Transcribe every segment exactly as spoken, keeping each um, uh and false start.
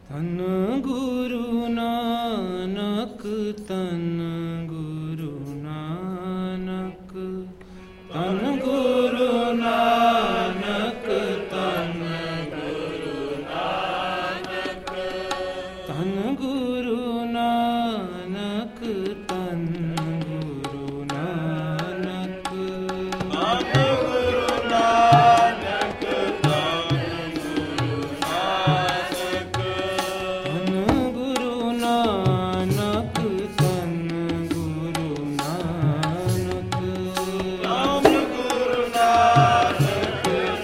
तन गुरु नानक तन गुरु नानक तन गुरु नानक तन गुरु नानक तन गुरु नानक तन गुरु नानक तन गुरु नानक तन गुरु नानक तन गुरु नानक तन गुरु नानक राम गुरु नानक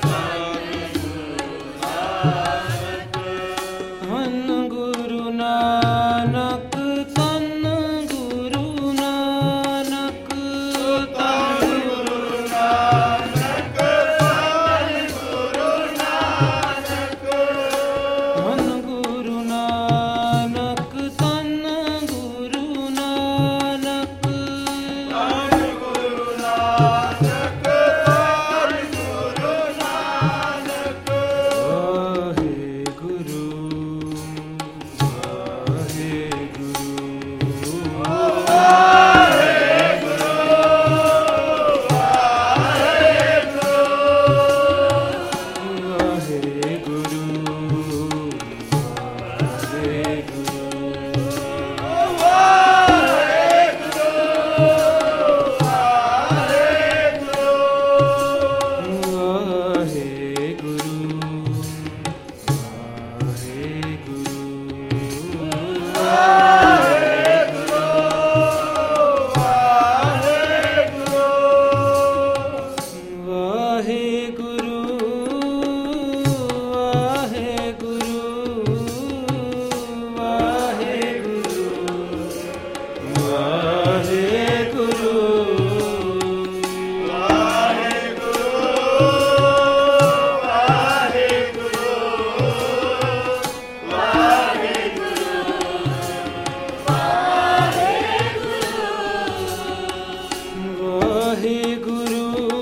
तन गुरु नानक तन गुरु नानक तन गुरु नानक तन गुरु नानक तन गुरु नानक तन गुरु नानक तन गुरु नानक वाहे गुरु वाहे गुरु वाहे गुरु वाहे गुरु वाहे गुरु वाहे गुरु वाहे गुरु वाहे गुरु वाहे गुरु वाहे वाहे गुरु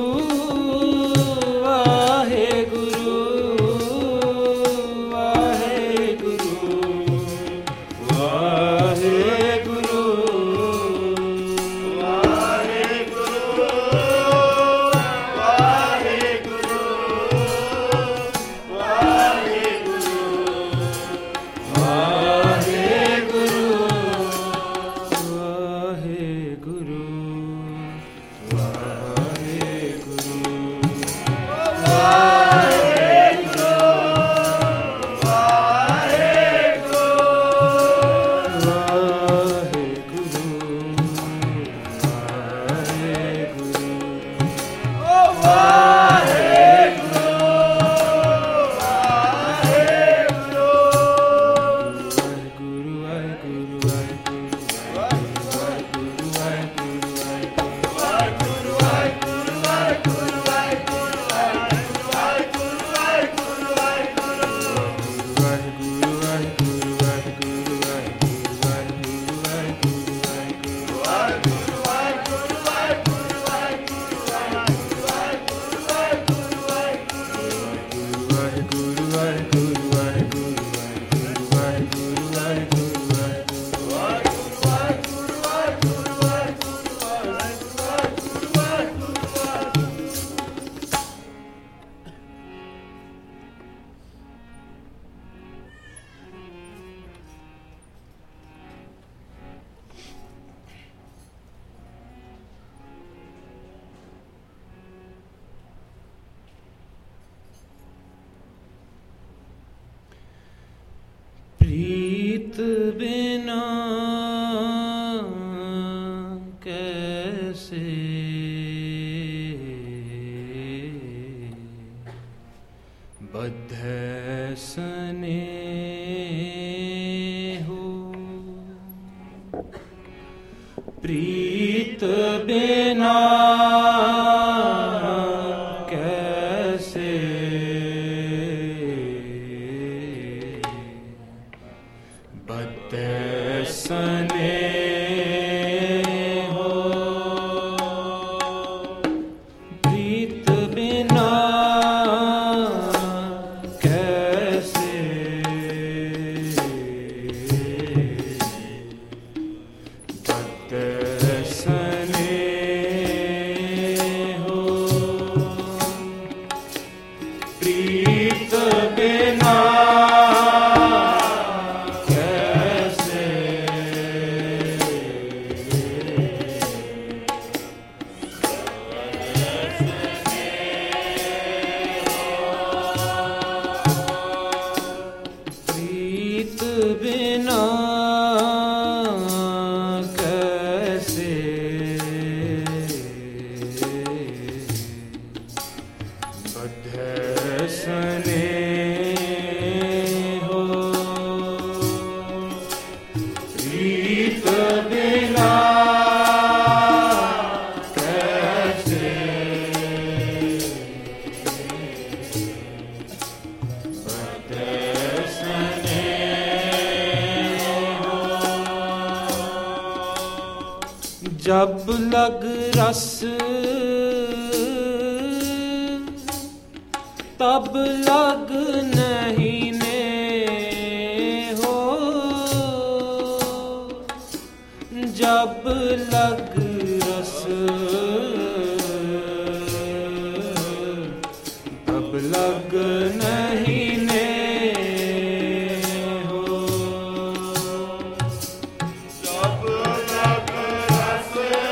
वाहे गुरु वाहे गुरु वाहे गुरु वाहे गुरु वाहे गुरु वाहे गुरु वाहे गुरु वाहे गुरु वाहे प्रीत बिना कैसे बद्ध स्नेह हो प्रीत बिना कैसे बद्ध स्नेह हो प्रीत बिना कैसे बद्ध स्नेहो प्रीत बिना कैसे बद्ध स्नेहो जब लग रस तब लग नहीं ने हो जब लग रस तब लग नहीं ने हो जब लग रस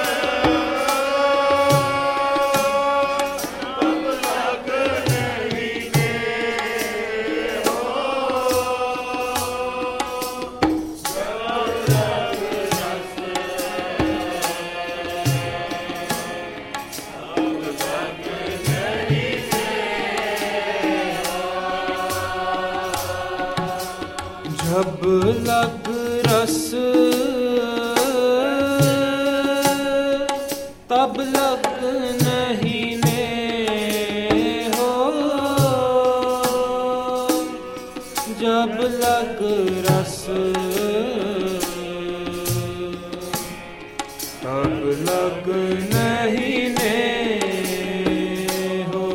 जब लग रस तब लग नहीं ने हो जब लग रस तब लग नहीं ने हो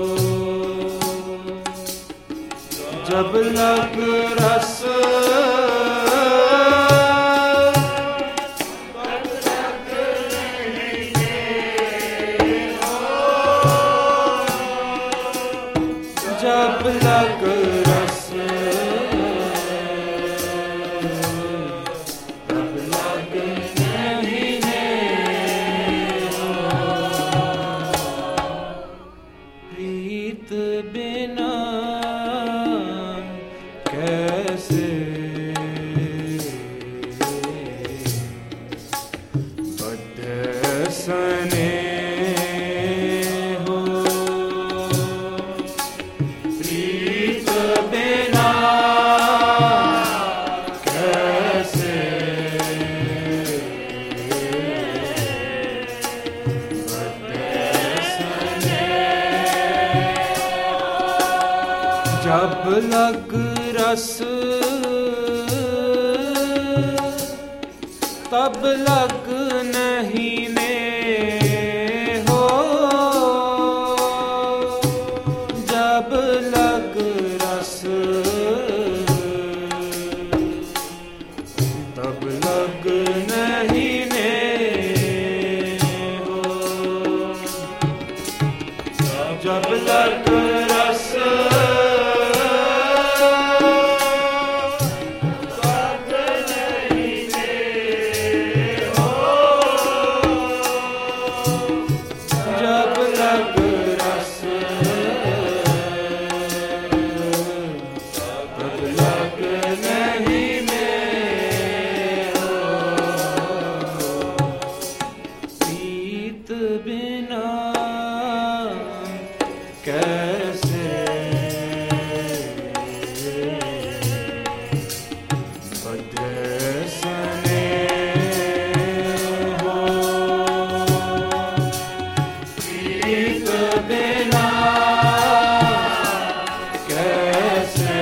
जब लग रस जब लग रस तब लग नहीं ने हो प्रीत बिना कैसे बद्ध स्नेहो प्रीत बिना कैसे बद्ध स्नेहो जब लग रस तब लग नहीं ने हो जब लग रस तब लग नहीं ने हो जब लग रस बिना कैसे बद्ध स्नेहो प्रीत बिना कैसे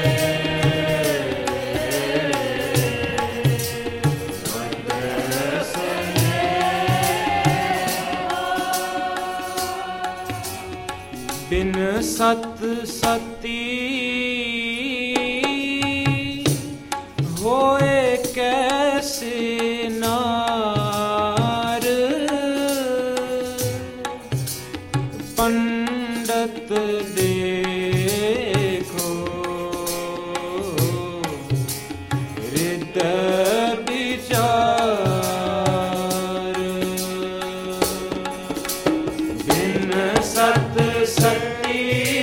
बिन सत सती होए कैसे नार पंडित देखो हृदय विचार बिन सत सती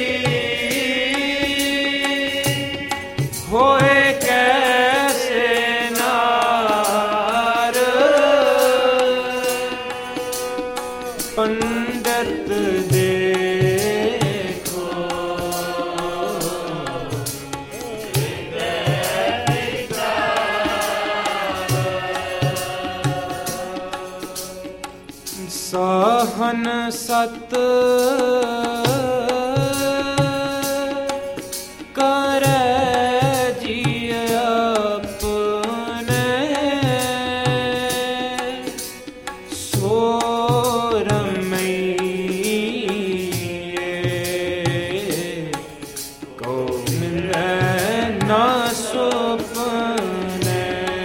होए कैसे नार पंडित देखो मन सत करे जी अपने सो रमैये को मिले ना सुपने।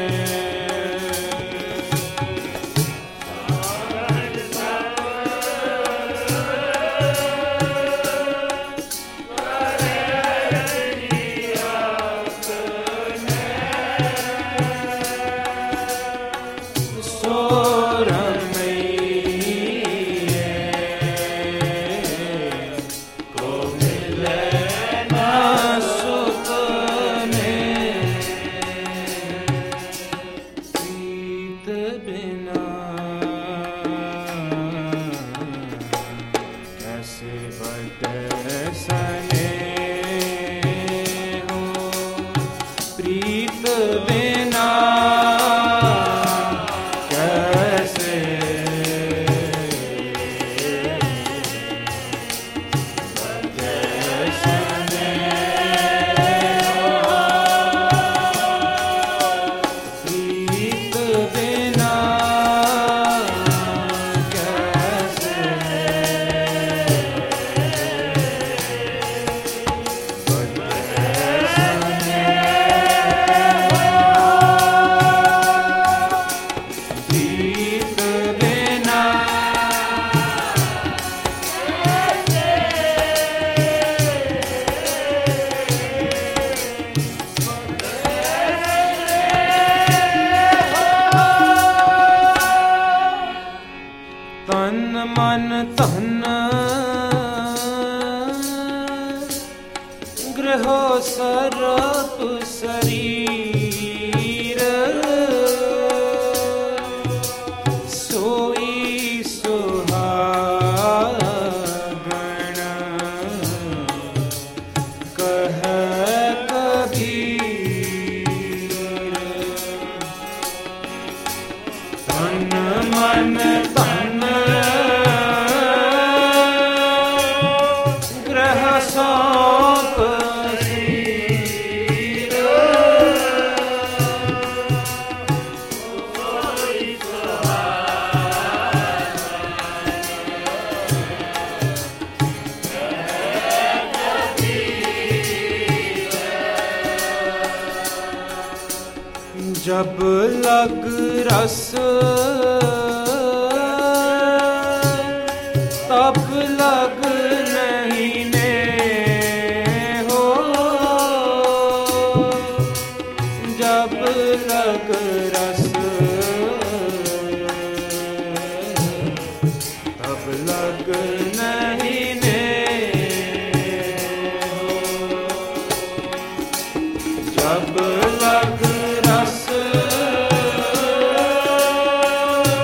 मन तन ग्रहो सरप शरीर सोई सुहागण कह कबीर। तन मन तन जब लग रस तब लग नहीं ने हो, जब लग रस तब लग नहीं ने हो, जब लग रस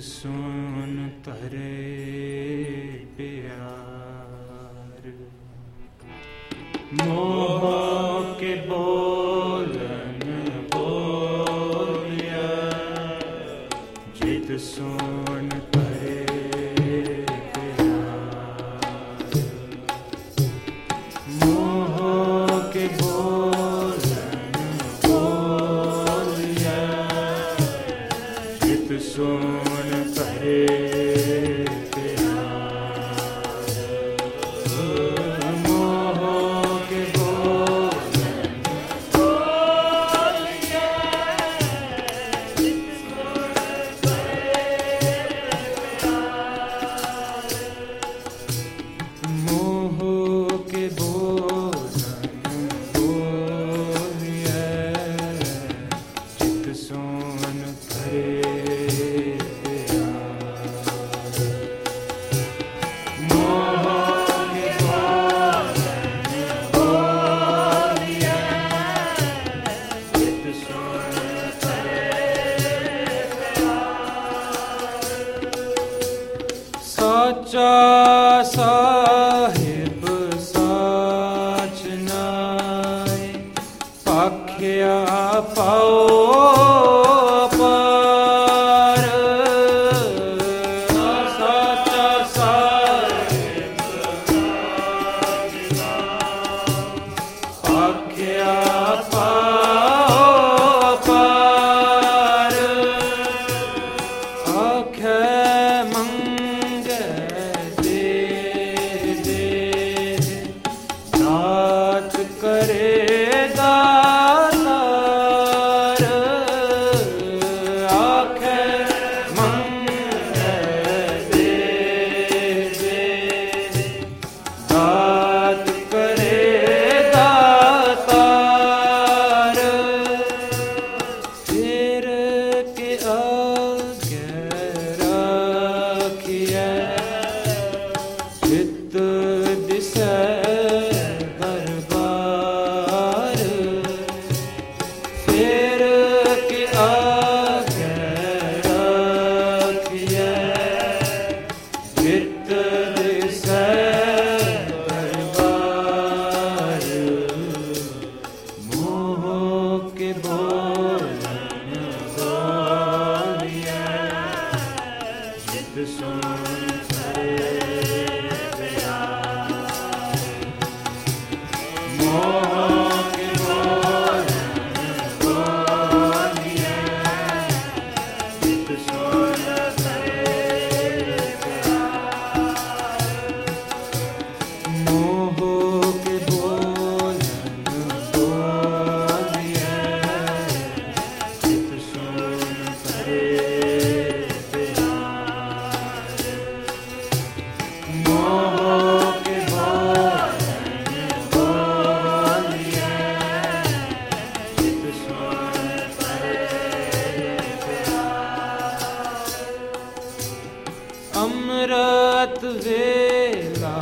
सुन तरे प्यार, मोह के बोलन बोलिया, जित सुन तरे प्यार, मोह के बोलन बोलिया, जित सुन साचा साहिब साच नाय, पाखिया पाओ पार। साचा साहिब साच नाय, पाखिया पाओ पार। आखे अमृत वेला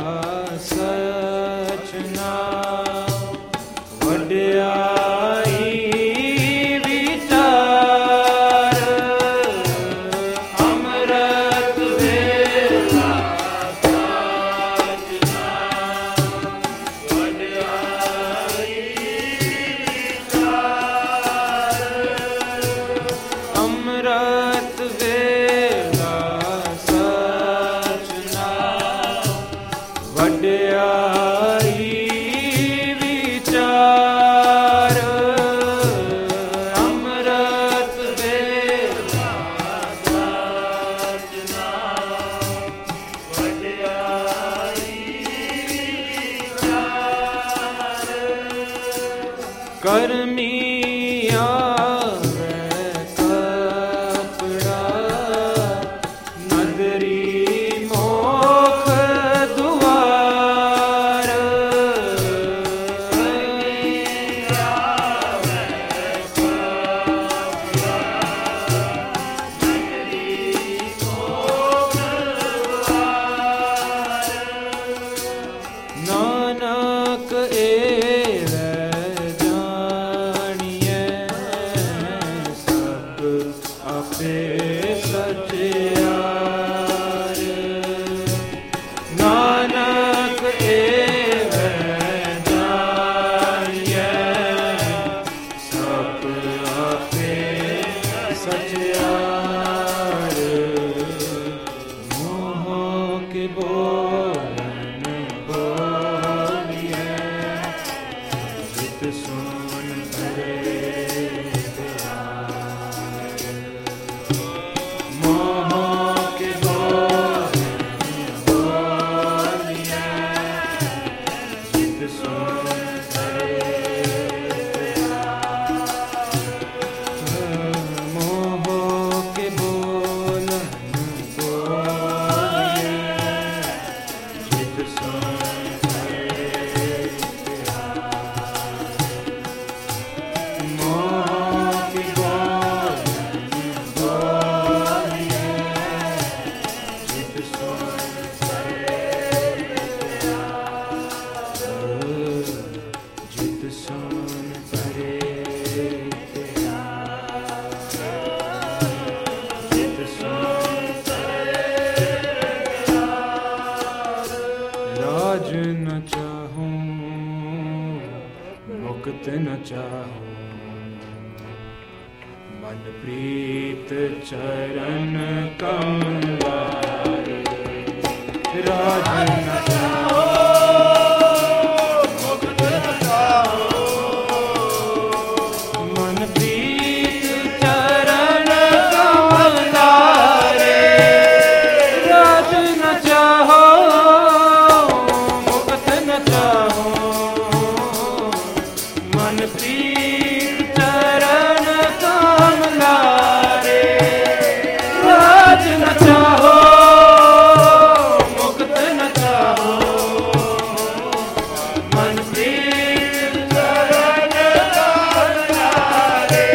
सच नाम, वड्याई विचार। अमृत वेला सच नाम, वड्याई विचार। अमृत वेला वड्याई विचार। अमृत वेला सच नाम, वड्याई विचार। कर्मिया कपड़ा नदरी नानक एवं जान मुक्त न चाहो, मन प्रीत चरण कमलारे, राज न चाहो, मुक्त न चाहो, मन प्रीत चरण कमलारे, राज न चाहो, मुक्त न चाहो, मन प्रीत चरण कमलारे, राज न चाहो, मुक्त न चाहो, मन प्रीत चरण कमलारे,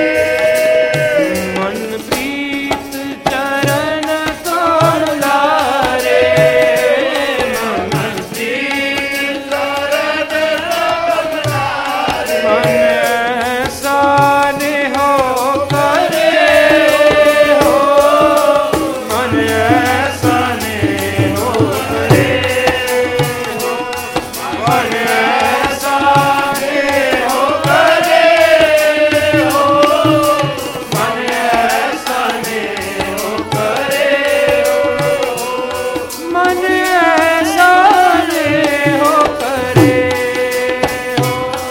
मन प्रीत चरण कमलारे, मन प्रीत चरण कमलारे, मन ऐसा निहो करे हो, मन ऐसा निहो करे हो, मन ऐसा निहो करे हो, मन ऐसा निहो करे हो, मन ऐसा निहो करे हो,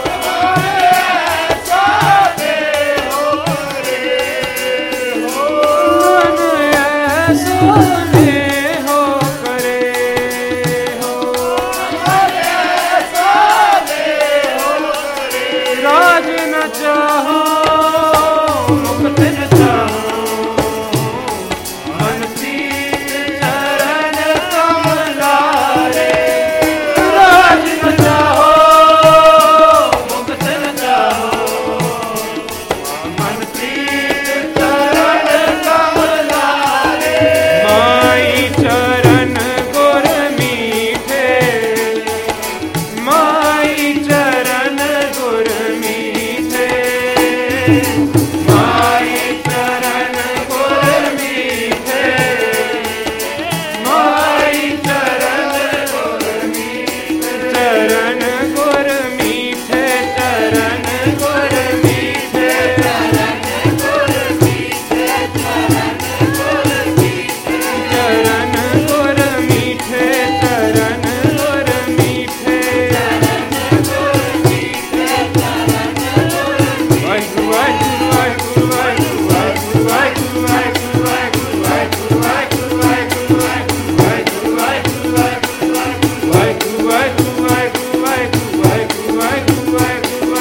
मन ऐसा निहो करे हो, मन ऐसा निहो करे, राज न चाहो, मुक्त न चाहो, मन प्रीत चरण कमलारे, राज न चाहो, मुक्त न चाहो, मन प्रीत चरण कमलारे, माई चरण गुर मीठे, माई चरण गुर मीठे, माई चरण गुर मीठे, माई चरण गुर मीठे, चरण गुर मीठे, चरण गुर मीठे, चरण गुर मीठे, चरण गुर मीठे, चरण गुर मीठे, चरण गुर मीठे, चरण गुर मीठे, चरण गुर मीठे, वाहिगुरु वाहिगुरु वाहिगुरु वाहिगुरु वाहिगुरु वाहिगुरु वाहिगुरु वाहिगुरु वाहिगुरु वाहिगुरु वाहिगुरु वाहिगुरु वाहिगुरु वाहिगुरु वाहिगुरु वाहिगुरु वाहिगुरु वाहिगुरु वाहिगुरु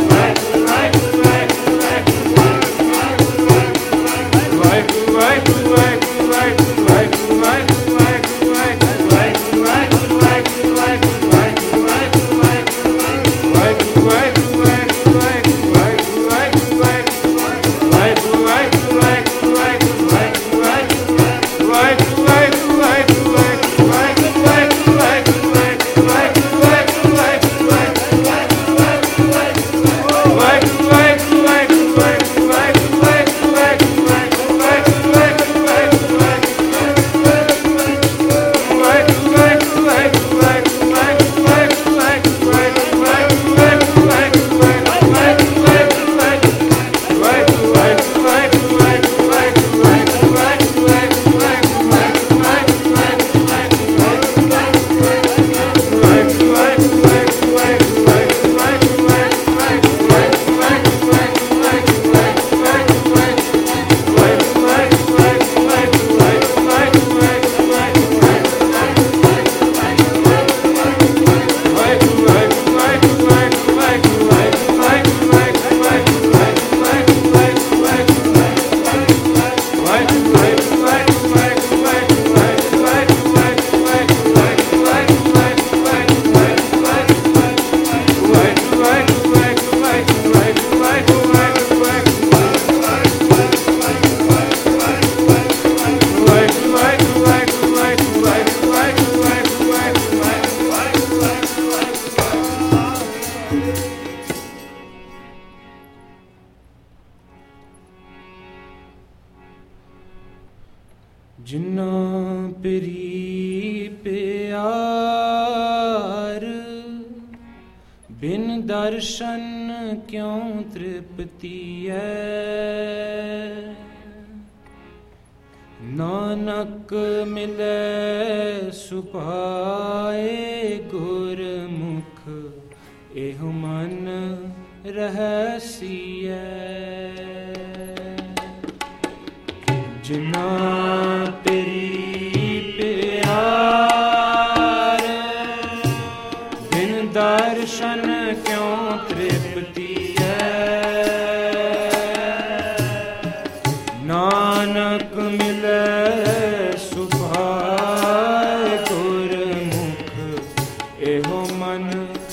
जिन्ना प्री प्यार बिन दर्शन क्यों तृप्ति है। नानक मिले सुपाए गुरमुख एहु मन रहसिय। जिना तेरी प्यार बिन दर्शन क्यों तृप्ति है। नानक मिले सुभाए गुरमुख एहो मन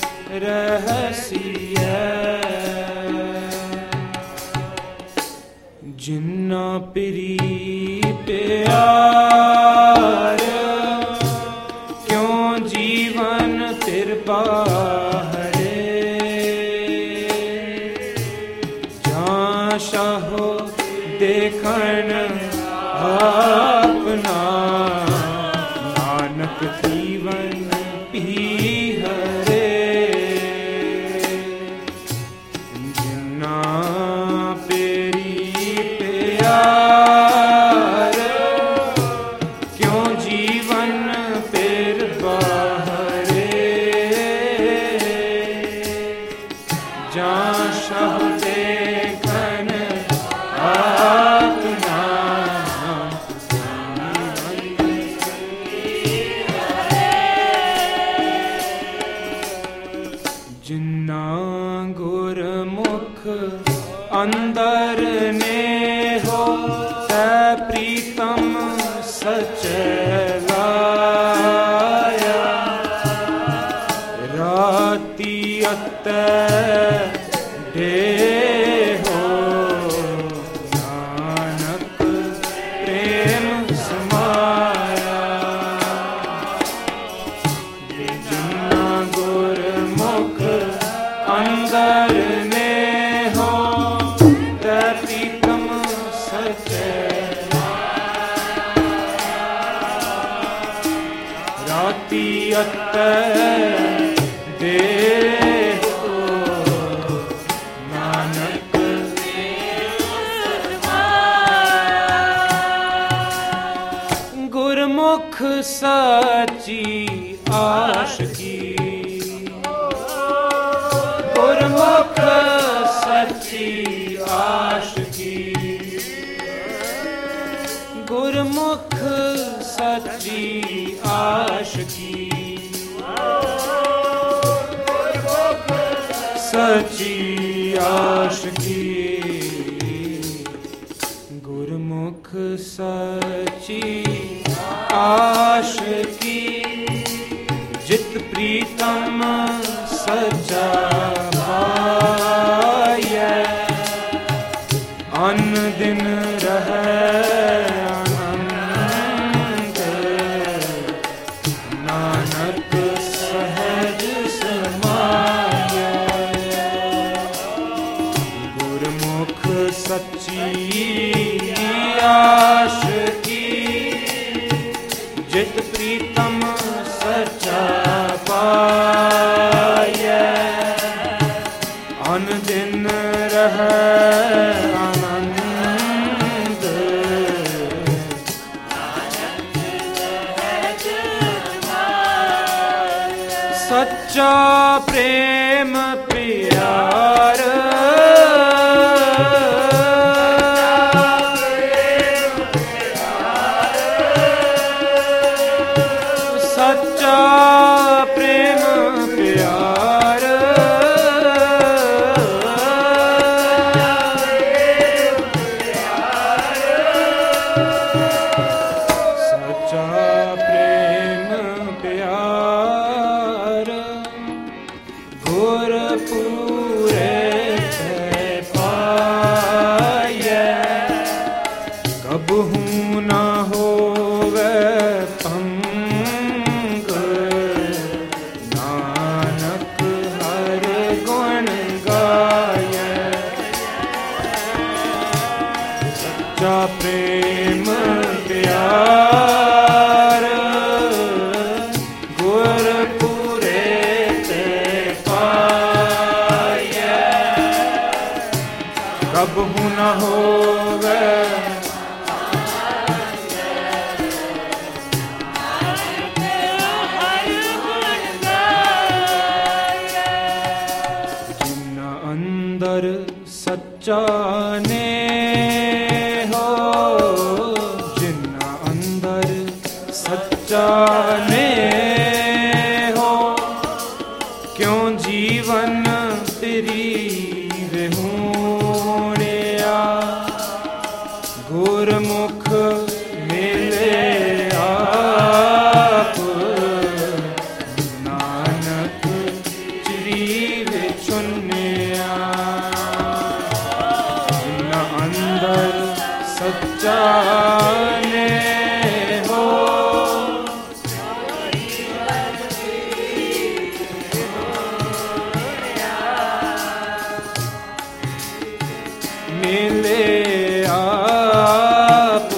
रहसिय। जिन्ना पिरी प्यार क्यों जीवन तिर बाहरे। जहाँ शाहो देखन अपना नानक जीवन पी हरे। जिन्ना पेरी प्यार क्यों जीवन पेर बाहरे। जहाँ शाह देखन अपना जिन्ना गुरमुख अंदर ने हो तै प्रीतम सचलाया। राती अत्ते देहो नानक प्रेम समाया। जिन्ना गुरमुख अंदर ने हो तै प्रीतम सचलाया। राती अत्ते देहो नानक गुरमुख साची आशिकी। गुरमुख सच्ची आशिकी। गुरमुख सच्ची आशिकी। सच्ची आशिकी। गुरमुख सच्ची आशिकी। जित प्रीतम सच्चा पाया। अन दिन रहे आनंद नानक सहज समाया। गुरमुख सच्ची आशिकी। जित प्रीतम सच्चा पाया। अन दिन रहे आनंद सच्चा प्रेम प्यार। सच्चा प्रेम प्यार। सच्चा प्रेम प्यार। सच्चा ने हो जिन्ना अंदर सच्चा ने हो क्यों जीवन तेरी रहूणिया गुरमुख मिले आप नानक चरी विचुनिया जिन्ना अंदर सच्चा ने हो मिले आप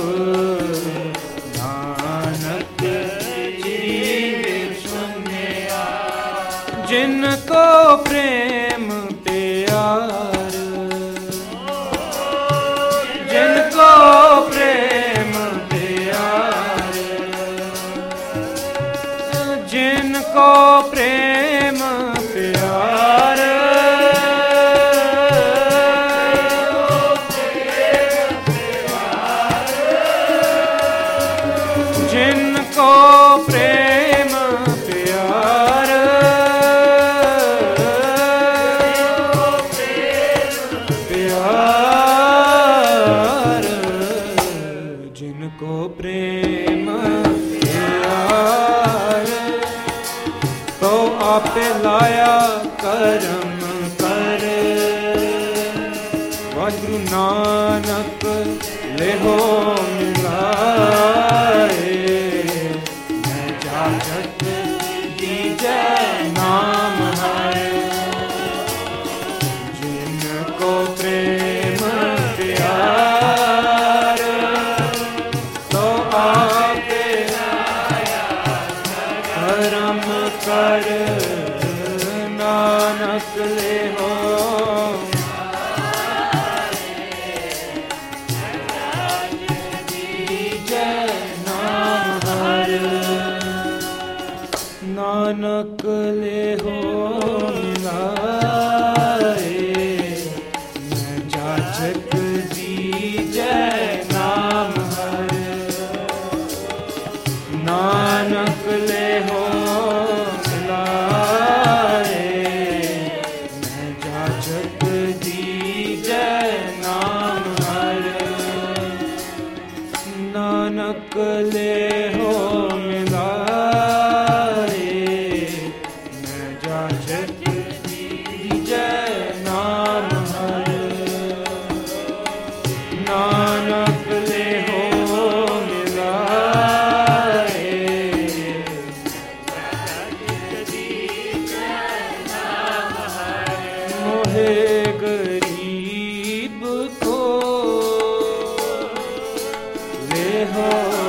नानक जीव सुनिया जिनको प्रेम प्यार जिनको प्रेम प्यार जिनको प्रेम प्यार जिनको प्रेम प्यार प्यार जिनको प्रेम प्यार तो आपे लाया करम कर वाहिगुरु नानक लेहो मिलाए मैं जागत दीजै नाम है जिनको प्रेम प्यार तो आपे करम कर नानक ले हो नानक ले हो मिलाए मैं जाचक दीजै नाम हर नानक ले हो मिलाए मैं जाचक दीजै नाम हर नानक ले हो मिलाए मैं जाचक दीजै नाम हर नानक ले हो मिलाए मोहे गरीब को ले हो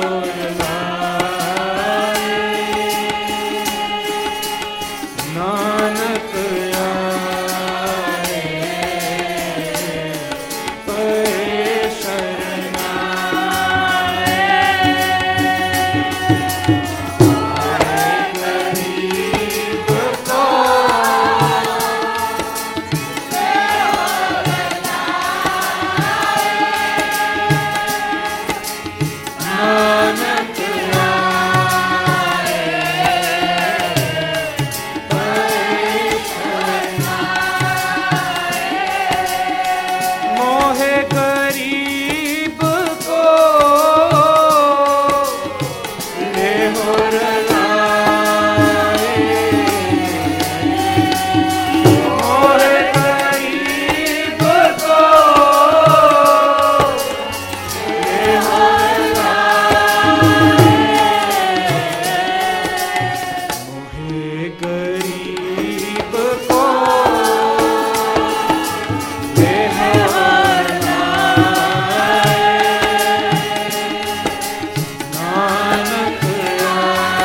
नानक आए परे शरणाए गरीब को नानक मोहे गरीब को ले हो रलाए मोहे गरीब को ले हो रलाए मोहे गरीब को नानक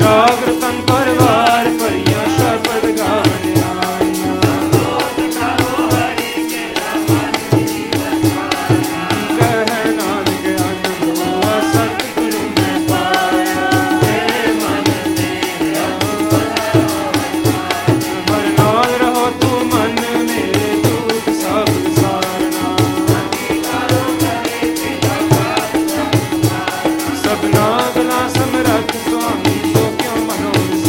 जागृतन परिवार परिया शब्द गावन आइया कह नानक आनंद हुआ सतगुरु में पाया हे मन मेरा हर नाल रहो तू मन मेरे दुख सब सारना सबना गला समरथ स्वामी तो क्यों मनो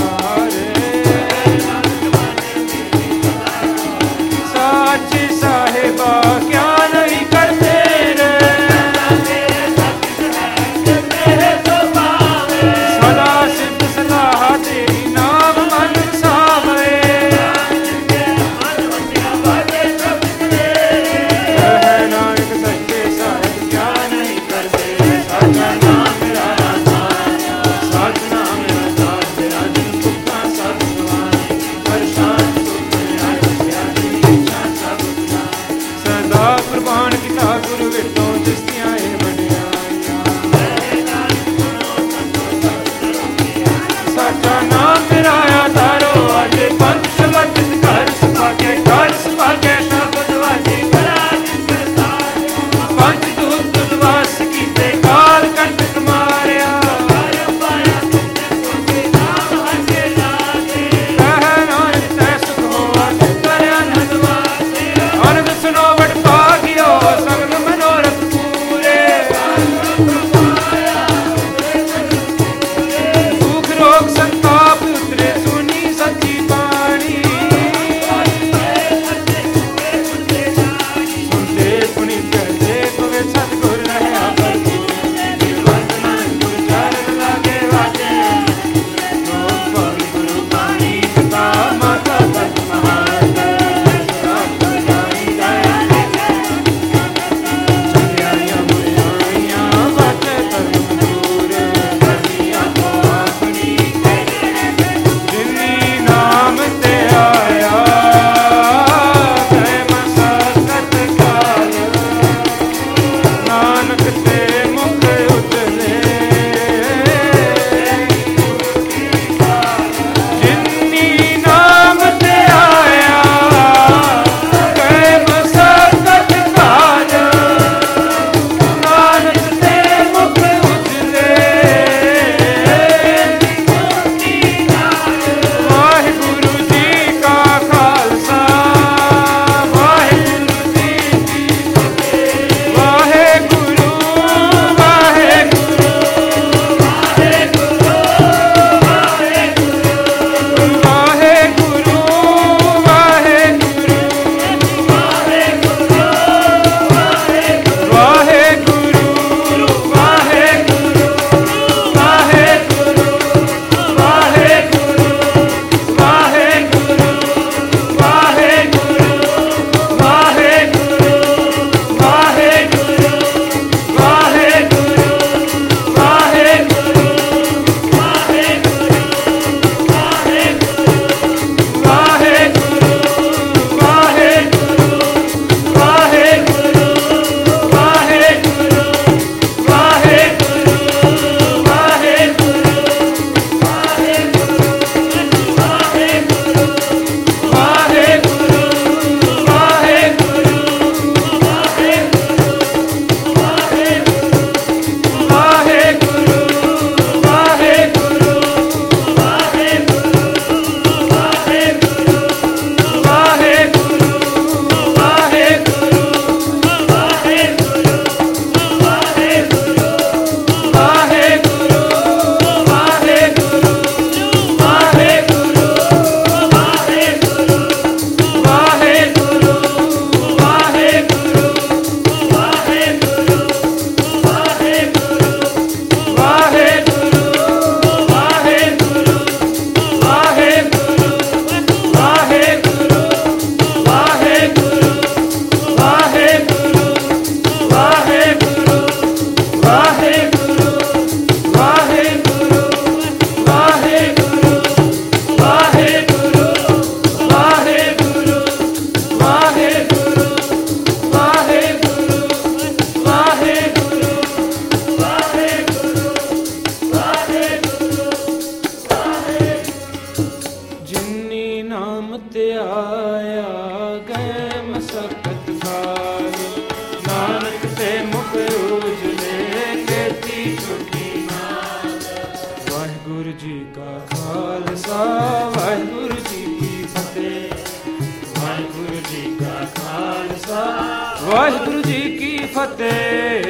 ਵਾਹਿਗੁਰੂ ਜੀ ਕੀ ਫਤਿਹ।